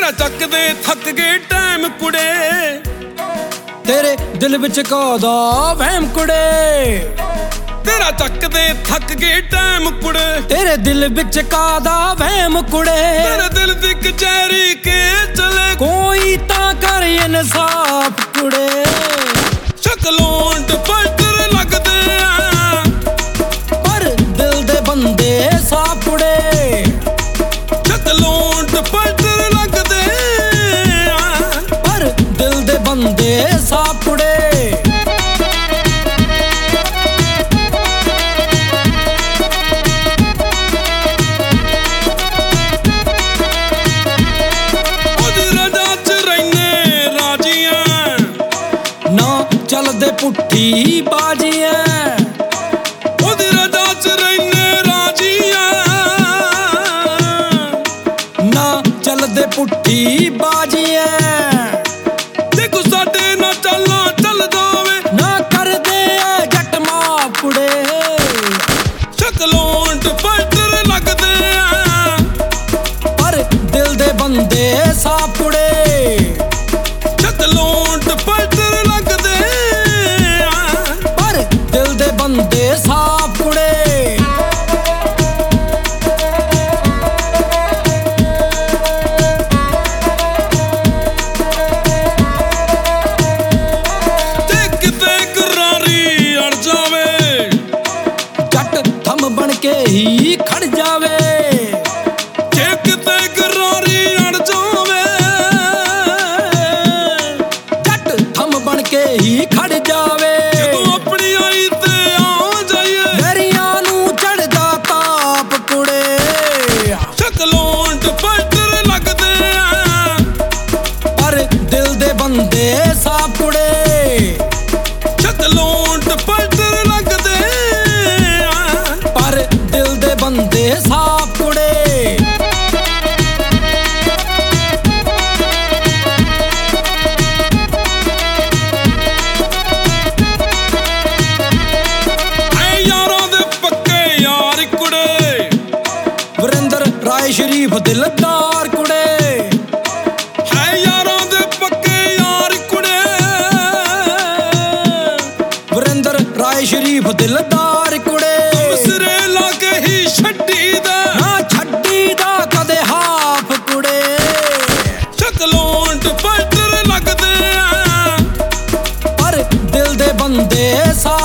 तेरा चकदे थक गए टाइम कुड़े, तेरे दिल विच कादा वहम कुड़े। तेरा चकदे थक गए टाइम कुड़े, तेरे दिल विच कादा वहम कुड़े। तेरे दिल दी कचहरी के चले कोई तां कर इंसाफ कुड़े। शकलों पलटर लगदे पर दिल दे बंदे साफ कुड़े। शकलों पलटर लगदे पर दिल दे बंदे साफ कुड़े। चलदे पुट्ठी बाजियां ओदी रजा च रैने राजियां, ना चलदे पुट्ठी बाजियां। देखो साडे ना चलना चल जावे, ना कर दे जट माफ कुड़े। शकलों पलटर लगदे पर दिल दे बंदे साफ कुड़े। शकलों पलटर लगदे दिल दे बंदे साफ कुड़े। ते किते करारी अड़ जावे, जट थम बन के ही खड़ जावे। ते किते करारी अड़ जावे, जट थम बन के ही खड़ जावे। बंदे साफ कुड़े। शकलों पलटर लगदे पर दिल दे बंदे साफ कुड़े। यारां दे पक्के यार कुड़े, वरिंदर राय शरीफ दिलदार कुड़े। राय शरीफ दिलदार कुड़े। सिरे लाके ही छड्डी दा ना छड्डी दा कदे हाफ कुड़े। शकलों पलटर लगदे पर दिल दे बंदे सा